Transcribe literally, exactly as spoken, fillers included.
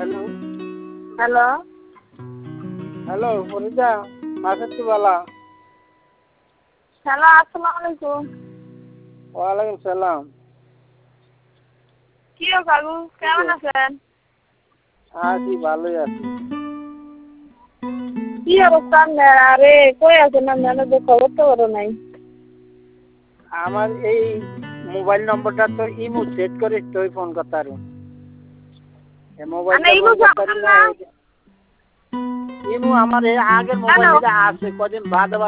Hello hello hello Farida Masud Bala hello আসসালামু আলাইকুম। ওয়ালাইকুম সালাম। কি গো কাকু কেমন আছেন? আছি ভালোই আছি। কি অবস্থা আপনার? আরে কই আছেন আপনার? যে খবর তো বড় নাই। আমার এই মোবাইল নম্বরটা তো ইমো সেট করে তুই ফোন করতে পারো। এই মোবাইলটা ইমো ফোন করতে পারি না। না ইমো আমার এই আগের মোবাইলটা আছে কদিন বাদে